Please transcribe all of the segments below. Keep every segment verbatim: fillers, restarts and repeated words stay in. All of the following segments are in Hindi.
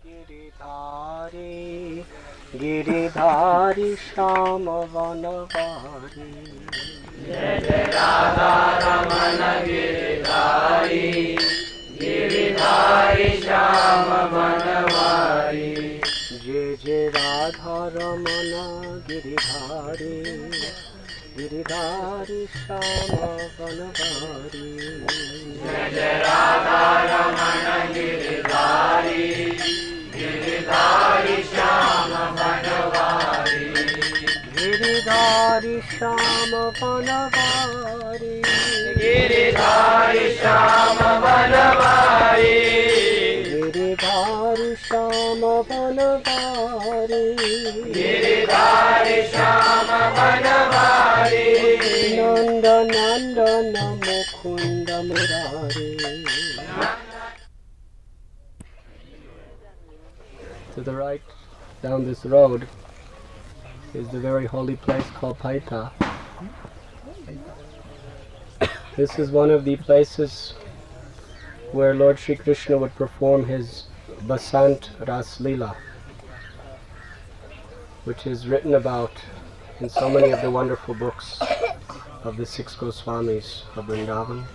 Giridhari, Giridhari Shama Vanavari. Jai Jai Radha Ramana Giridhari, Giridhari Shama Vanavari. Jai Jai Radha Ramana Giridhari, Giridhari Shama Vanavari. Jai Jai Radha Ramana Giridhari, Giridhari Shama Vanavari. Giridhari Shama Vanavari. Giridhari Shama Vanavari. Giridhari Shama Vanavari. Giridhari Shama Vanavari. Nanda Nandana Mukunda Murari. To the right, down this road, is the very holy place called Paita. This is one of the places where Lord Sri Krishna would perform his Basant Ras Leela, which is written about in so many of the wonderful books of the six Goswamis of Vrindavan.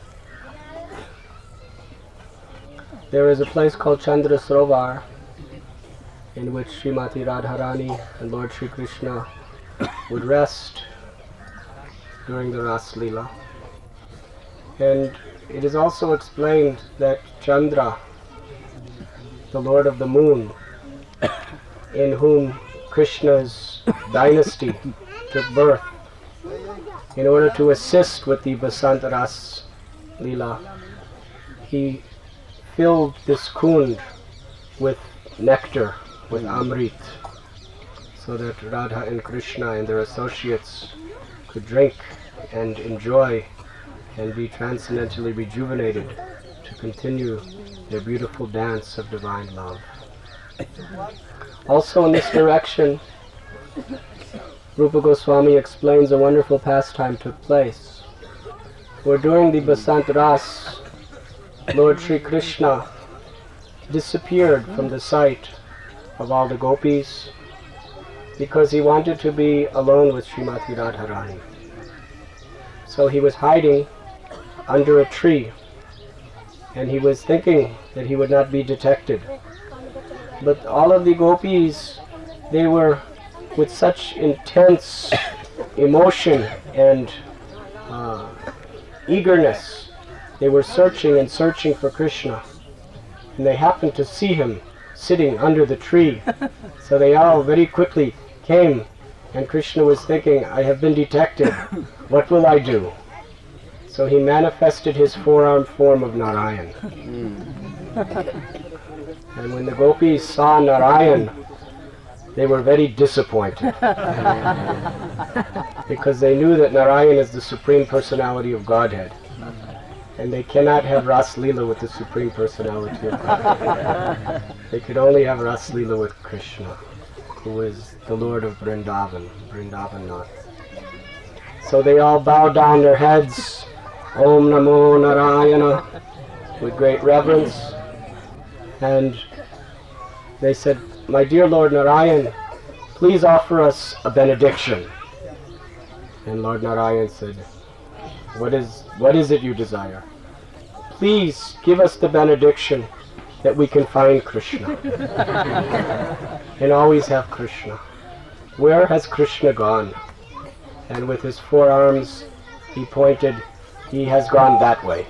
There is a place called Chandra Sarovar in which Srimati Radharani and Lord Sri Krishna would rest during the Ras Leela. And it is also explained that Chandra, the Lord of the Moon, in whom Krishna's dynasty took birth, in order to assist with the Basant Ras Leela, he filled this kund with nectar, with Amrit, so that Radha and Krishna and their associates could drink and enjoy and be transcendently rejuvenated to continue their beautiful dance of divine love. Also in this direction, Rupa Goswami explains a wonderful pastime took place, where during the Basant Ras, Lord Sri Krishna disappeared from the sight of all the gopis because he wanted to be alone with Srimati Radharani. So he was hiding under a tree, and he was thinking that he would not be detected. But all of the gopis, they were with such intense emotion and uh, eagerness. They were searching and searching for Krishna, and they happened to see him sitting under the tree. So they all very quickly came, and Krishna was thinking, I have been detected, what will I do? So he manifested his four-armed form of Narayan. And when the gopis saw Narayan, they were very disappointed, because they knew that Narayan is the Supreme Personality of Godhead, and they cannot have Ras Leela with the Supreme Personality of Godhead. They could only have Ras Leela with Krishna, who is the Lord of Vrindavan, Vrindavanath. So they all bowed down their heads, Om Namo Narayana, with great reverence, and they said, my dear Lord Narayan, please offer us a benediction. And Lord Narayan said, what is, what is it you desire? Please give us the benediction that we can find Krishna and always have Krishna. Where has Krishna gone? And with his forearms he pointed, he has gone that way.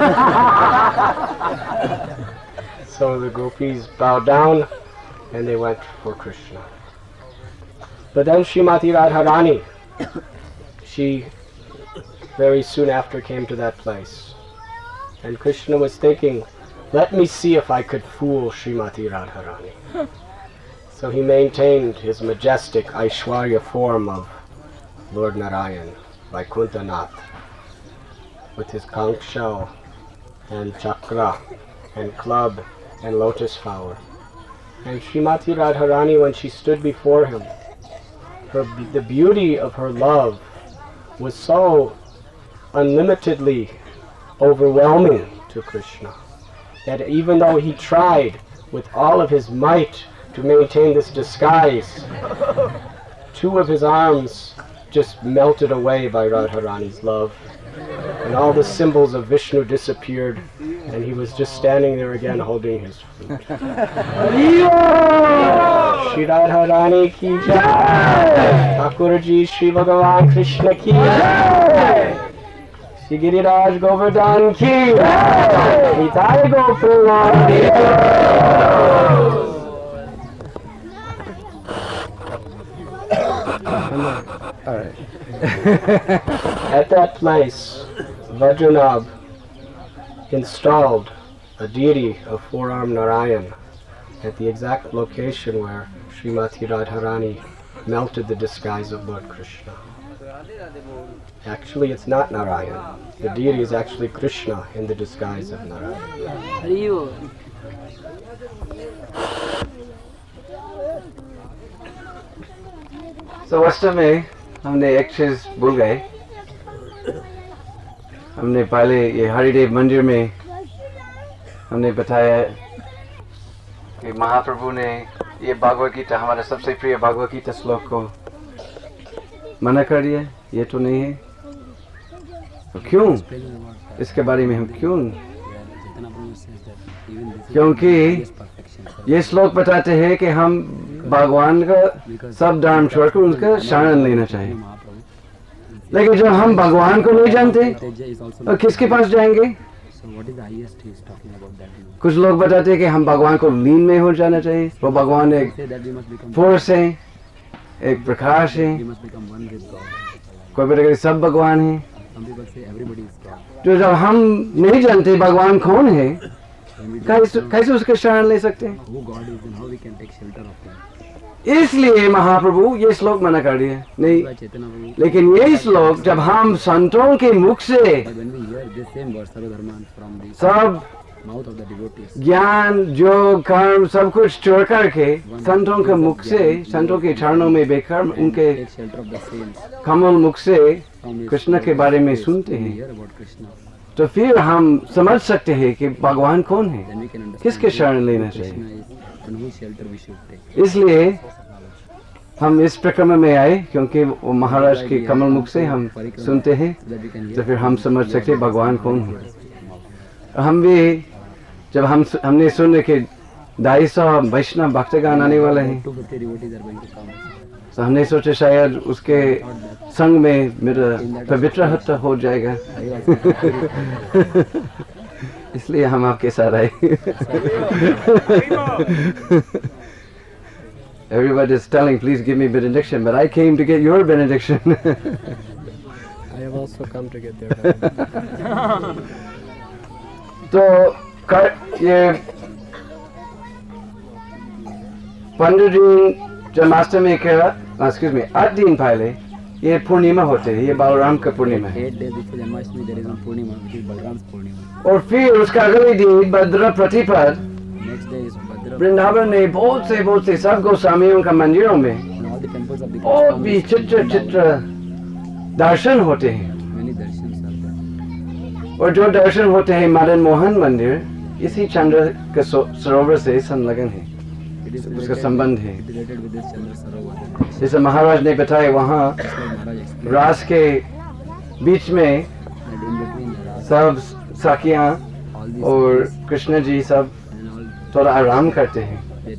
So the gopis bowed down and they went for Krishna. But then Srimati Radharani, she very soon after came to that place. And Krishna was thinking, let me see if I could fool Srimati Radharani. So he maintained his majestic Aishwarya form of Lord Narayan, Vaikuntanath, with his conch shell and chakra and club and lotus flower. And Srimati Radharani, when she stood before him, her, the beauty of her love was so unlimitedly overwhelming to Krishna that even though he tried with all of his might to maintain this disguise. Two of his arms just melted away by Radharani's love, and all the symbols of Vishnu disappeared, and he was just standing there again holding his flute. Shri Radharani ki jai, Thakur ji Shri Bhagavan Krishna ki jai, Shri Giriraj Govardhan ki jai, Nitai Gopal. All right. At that place, Vajranabh installed a deity of four-armed Narayan at the exact location where Srimati Radharani melted the disguise of Lord Krishna. Actually, it's not Narayan. The deity is actually Krishna in the disguise of Narayan. So वास्तव में हमने एक चीज भूल गए। हमने पहले ये हरिदेव मंदिर में हमने बताया कि महाप्रभु ने ये भगवद गीता, हमारा सबसे प्रिय भगवद गीता श्लोक को मना कर दिया। ये तो नहीं है, तो क्यों इसके बारे में हम क्यों? क्योंकि ये श्लोक बताते हैं कि हम भगवान का सब धर्म छोड़कर उनका शरण लेना चाहिए। लेकिन जब हम भगवान को नहीं जानते तो किसके पास जाएंगे? कुछ लोग बताते हैं कि हम भगवान को लीन में हो जाना चाहिए। वो भगवान एक फोर्स है, एक प्रकाश है। कोई बताएगा सब भगवान है। तो जब हम नहीं जानते भगवान कौन है, कैसे कैसे उसके शरण ले सकते हैं? इसलिए महाप्रभु ये श्लोक मना कर दिए नहीं। लेकिन ये श्लोक जब हम संतों के मुख से सब ज्ञान जो कर्म सब कुछ छोड़ करके संतों के मुख से, संतों के चरणों में बैठकर उनके कमल मुख से कृष्ण के बारे में सुनते हैं, तो फिर हम समझ सकते हैं कि भगवान कौन है, किसके शरण लेना चाहिए। इसलिए हम इस परिक्रमा में आए क्योंकि वो महाराज के कमल मुख से हम सुनते हैं, तो फिर हम समझ सकते हैं भगवान कौन है। हम भी जब हम हमने सुने कि ढाई सौ वैष्णव भक्तगण आने वाले हैं, तो हमने सोचा शायद उसके संग में मेरा पवित्र हत्या हो जाएगा। इसलिए हम आपके साथ आए। Everybody is telling, please give me benediction, but I came to get your benediction. I have also come to get their benediction. तो कर ये पंद्रह दिन जन्माष्टमी का, एक्सक्यूज मी, आठ दिन पहले ये पूर्णिमा होते हैं। ये बलराम का पूर्णिमा है। और फिर उसका अगले दिन भद्र प्रतिपद वृंदावन में बहुत से बहुत से सब गोस्वामियों का मंदिरों में और भी चित्र चित्र दर्शन होते हैं। और जो दर्शन होते हैं मदन मोहन मंदिर इसी चंद्र के सरोवर से संलग्न है, उसका संबंध है। जैसे महाराज ने बताया वहाँ रास के बीच में सब सखियाँ और कृष्ण जी सब थोड़ा आराम करते हैं।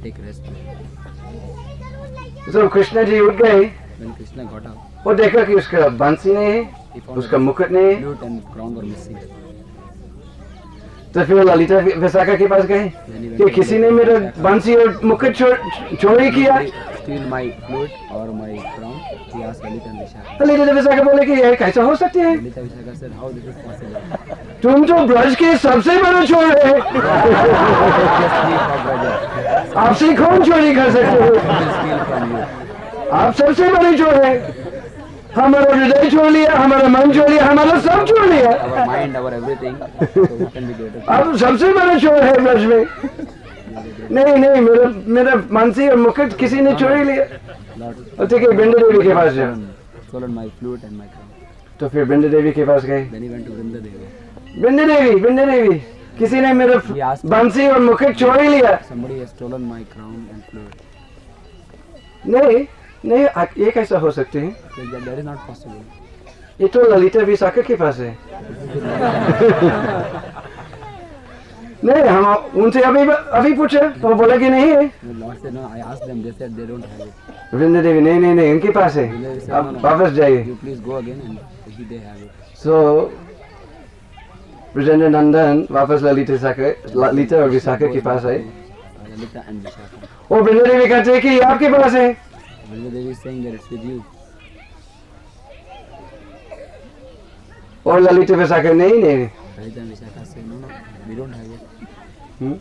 तो कृष्ण जी उठ गए, वो देखा कि उसका बंसी नहीं है, उसका मुकुट नहीं है। तो फिर ललिता विशाखा के पास गए कि किसी ने मेरा बंसी और मुकुट चोरी किया। तो ललिता विशाखा बोले कि यह कैसा हो सकती है? तुम तो ब्रज के सबसे बड़े चोर है, आपसे कौन चोरी कर सकते हो? आप सबसे बड़े चोर है। हमारा हृदय छोड़ लिया, हमारा मन छोड़ लिया, हमारा सब छोड़ लिया। अब सबसे बड़ा चोर है ब्रज में। नहीं नहीं, मेरा मेरा मानसी और मुकुट किसी ने चोरी लिया। और ठीक है, वृंदा देवी के पास जाओ। तो फिर वृंदा देवी के पास गए। वृंदा देवी वृंदा देवी किसी ने मेरे बंसी और मुकुट चोरी लिया। Somebody has stolen my crown and flute. नहीं नहीं, ये कैसा हो सकते हैं? That, that is not possible. ये तो ललिता विशाखा के पास है। नहीं, हम उनसे अभी अभी पूछे तो बोला कि नहीं है। The Lord said no. I asked them. They said they don't have it. Vrinda Devi नहीं नहीं नहीं, उनके पास है, अब वापस जाइए। You please go again and they have it. So Brajendra नंदन वापस ललिता विशाखा ललिता और विशाखा के पास आए। Lalita and Vishakha. और वृंदा देवी कहते हैं कि ये आपके पास है। Vrinda Devi is saying that it's with you. और ललिता विशाखा नहीं नहीं। Lalita and Vishakha say no no, we don't have it. हम्म?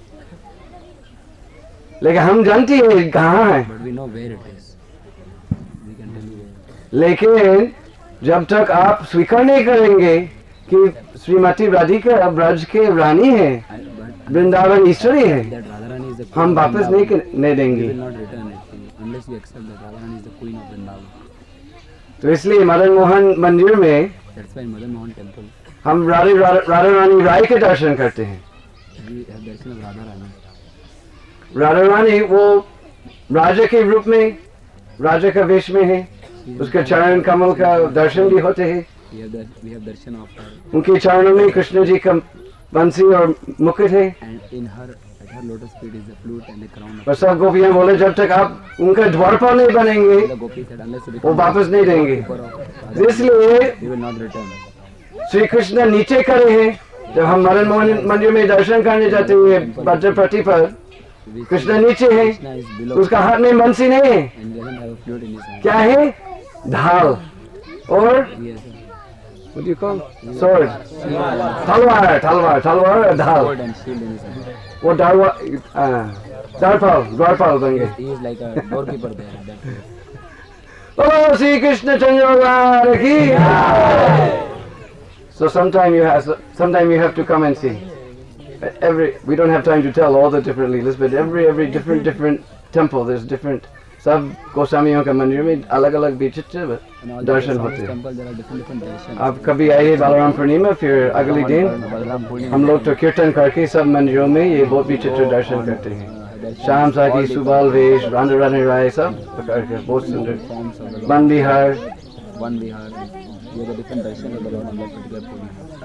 लेकिन हम जानते हैं कहाँ है। But we know where it is. We can tell you where. लेकिन जब तक आप स्वीकार नहीं करेंगे कि श्रीमती राधिका ब्रज के रानी है, I, but वृंदावन ईश्वरी है, that Radharani is the queen हम of वापस Vrindavan. नहीं कर- नहीं We देंगे। will not return it to you unless you accept that Radharani is the queen of Vrindavan. तो इसलिए मदन मोहन मंदिर में That's why in Madan Mohan temple हम राधे राधा रानी राय के दर्शन करते हैं। we have darshan of Radharani. Radha Rani वो राजा के रूप में राजा का वेश में है, उसके चरण कमल का दर्शन भी होते हैं। We have that we have darshan of her, उनके चरणों में कृष्ण जी का बंसी और मुकुट है। and in her at her lotus feet is the flute and the crown. और Of सब गोपियां बोले जब तक आप उनका द्वारपाल नहीं बनेंगे the gopi said unless you वो become वापस नहीं देंगे। keeper of Radharani, इसलिए we will not return. Shri Krishna नीचे खड़े हैं। जब हम मदन मोहन मंदिर में दर्शन करने जाते हुए भद्रपति पर We कृष्ण नीचे है, Krishna is below उसका हाथ में बंसी नहीं है, and he doesn't have a flute in his hand. क्या है? ढाल और He has what do you call sword, तलवार तलवार तलवार और a ढाल। sword and shield in his hand. वो द्वारवा द्वारपाल द्वारपाल बन गए। He is like a doorkeeper there at that place. बोलो श्री कृष्ण चंद्र भगवान की। So sometime you have sometime you have to come and see. Every we don't have time to tell all the different leelas, but every every different different temple there's different. सब गोस्वामियों का मंदिर में अलग अलग विचित्र And all दर्शन the होते हैं। temple there are different different darshans. आप कभी आइए बालाराम पूर्णिमा, फिर अगले दिन Balaram Purnima. हम लोग तो कीर्तन करके सब मंदिरों में ये बहुत विचित्र दर्शन करते हैं। शाम साकी सुबाल वेश राधा रानी राय सब प्रकार के बहुत सुंदर Forms of the Lord. One Vihar. One Vihar. We have the different darshans of the Lord on that particular Purnima.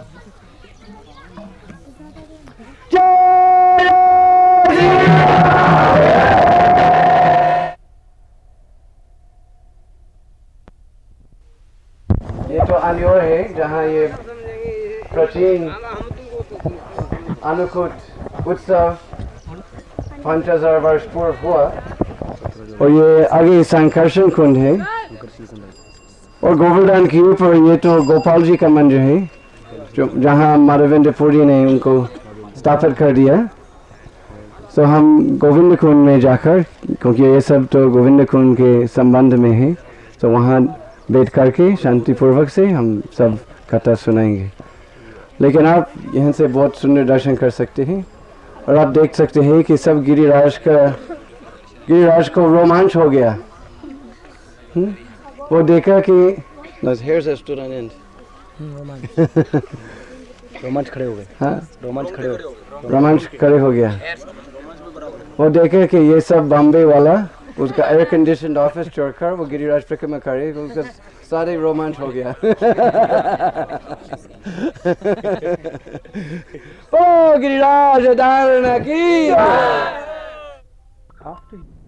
ये तो आलियोर है जहाँ ये प्राचीन अनुकूट उत्सव पाँच हजार वर्ष पूर्व हुआ। और ये आगे संकर्षण कुंड है और गोवर्धन के ऊपर ये तो गोपाल जी का मंदिर है जो जहाँ माधवेंद्र पुरी ने उनको स्थापित कर दिया। तो हम गोविंद कुंड में जाकर, क्योंकि ये सब तो गोविंद कुंड के संबंध में है, तो वहाँ बैठ करके शांतिपूर्वक से हम सब कथा सुनाएंगे। लेकिन आप यहाँ से बहुत सुंदर दर्शन कर सकते हैं और आप देख सकते हैं कि सब गिरिराज का गिरिराज को रोमांच हो गया। हुँ? वो देखा कि रोमांच खड़े हो गए। हाँ रोमांच खड़े हो गए। रोमांच खड़े हो गया। वो देखे कि ये सब बॉम्बे वाला उसका एयर कंडीशन ऑफिस छोड़कर वो गिरिराज परिक्रमा करे, उसका सारे रोमांच हो गया। ओ गिरिराज धारण की